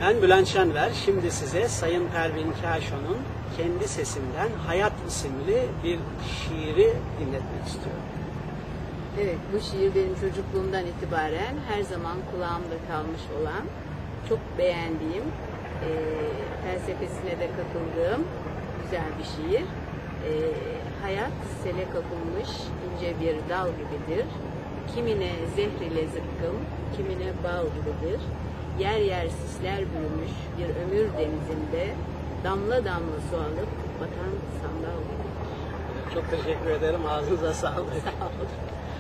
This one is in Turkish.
Ben Bülent Şenver. Şimdi size Sayın Pervin Kaşon'un kendi sesinden Hayat isimli bir şiiri dinletmek istiyorum. Evet, bu şiir benim çocukluğumdan itibaren her zaman kulağımda kalmış olan, çok beğendiğim, felsefesine de katıldığım güzel bir şiir. Hayat sele kapılmış ince bir dal gibidir. Kimine zehr ile zıkkım, kimine bal gibidir. Yer yer sisler bürümüş bir ömür denizinde damla damla su alıp batan sandal gibidir. Çok teşekkür ederim. Ağzınıza sağlık. Sağ olun.